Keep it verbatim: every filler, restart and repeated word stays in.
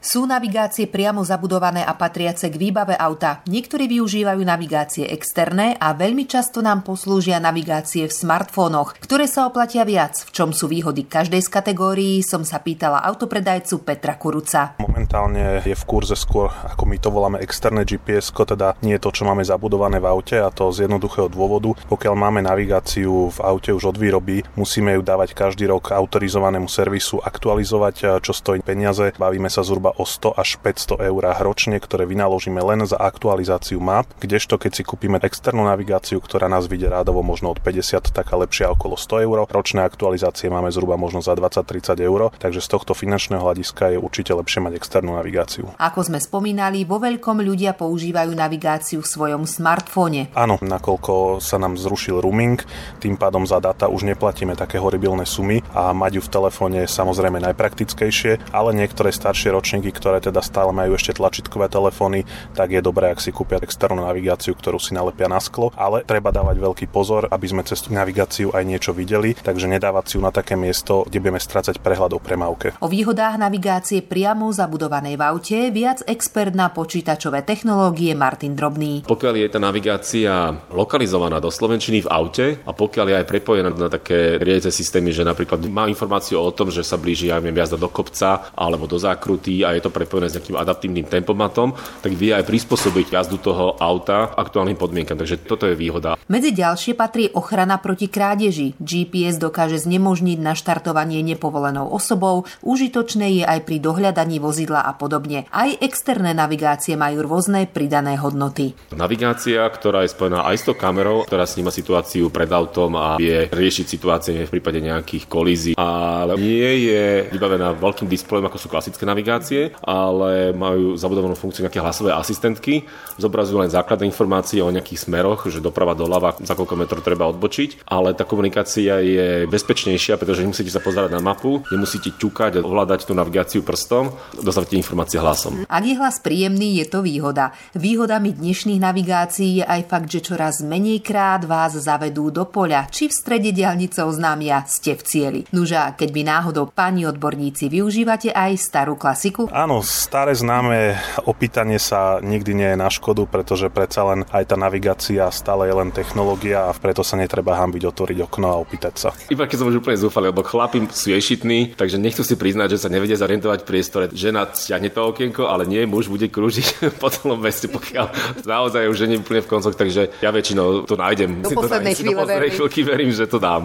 Sú navigácie priamo zabudované a patriace k výbave auta. Niektorí využívajú navigácie externé a veľmi často nám poslúžia navigácie v smartfónoch, ktoré sa oplatia viac. V čom sú výhody každej z kategórií, som sa pýtala autopredajcu Petra Kuruca. Momentálne je v kurze skôr, ako my to voláme, externé gé pé esko, teda nie je to, čo máme zabudované v aute, a to z jednoduchého dôvodu. Pokiaľ máme navigáciu v aute už od výroby, musíme ju dávať každý rok autorizovanému servisu, aktualizovať, čo stojí peniaze. Bavíme sa zhruba o sto až päťsto eur ročne, ktoré vynaložíme len za aktualizáciu map, kdežto keď si kúpime externú navigáciu, ktorá nás vyjde rádovo možno od päťdesiat, taká lepšia okolo sto eur. Ročné aktualizácie máme zhruba možno za dvadsať tridsať eur, takže z tohto finančného hľadiska je určite lepšie mať externú navigáciu. Ako sme spomínali, vo veľkom ľudia používajú navigáciu v svojom smartfóne. Áno, nakoľko sa nám zrušil roaming, tým pádom za data už neplatíme také horibilné sumy a mať ju v telefóne je samozrejme najpraktickejšie, ale niektoré staršie ročníky, ktoré teda stále majú ešte tlačítkové telefóny, tak je dobré, ak si kúpia externú navigáciu, ktorú si nalepia na sklo, ale treba dávať veľký pozor, aby sme cez tú navigáciu aj niečo videli, takže nedávať si ju na také miesto, kde budeme strácať prehľad o premávke. O výhodách navigácie priamo zabudovanej v aute viac expert na počítačové technológie Martin Drobný. Pokiaľ je tá navigácia lokalizovaná do slovenčiny v aute a pokiaľ je aj prepojená na také riadiace systémy, že napríklad má informáciu o tom, že sa blíži ja viem jazda do kopca alebo do zákruty a je to prepojené s nejakým adaptívnym tempomatom, tak vie aj prispôsobiť jazdu toho auta aktuálnym podmienkam. Takže toto je výhoda. Medzi ďalšie patrí ochrana proti krádeži. gé pé es dokáže znemožniť naštartovanie nepovolenou osobou, užitočné je aj pri dohľadaní vozidla a podobne. Aj externé navigácie majú rôzne pridané hodnoty. Navigácia, ktorá je spojená aj s tou kamerou, ktorá sníma situáciu pred autom a vie riešiť situácie v prípade nejakých kolízií, ale nie je vybavená veľkým displejom, ako sú klasické navigácie, ale majú zabudovanú funkciu nejaké hlasové asistentky, zobrazujú len základné informácie o nejakých smeroch, že doprava doľava, za koľko metrov treba odbočiť, ale tá komunikácia je bezpečnejšia, pretože nemusíte sa pozerať na mapu, nemusíte ťukať a ovládať tú navigáciu prstom, dostávate informácie hlasom. Ak je hlas príjemný, je to výhoda. Výhodami dnešných navigácií je aj fakt, že čoraz menej krát vás zavedú do poľa, či v strede diaľnice oznámia ste v cieli. Nuža, keď by náhodou pani odborníci využívate aj starú klasiku? Áno, staré známe opýtanie sa nikdy nie je na škodu, pretože predsa len aj tá navigácia stále je len technológia a preto sa netreba hanbiť otvoriť okno a opýtať sa. Iba keď som už úplne zúfalý, lebo chlapi sú ješitní, takže nechcú si priznať, že sa nevedia zorientovať v priestore. Žena stiahne to okienko, ale nie, muž bude krúžiť po celom meste, pokiaľ naozaj už nie úplne v koncoch, takže ja väčšinou to nájdem. Do poslednej chvíle verím. verím, že to dám.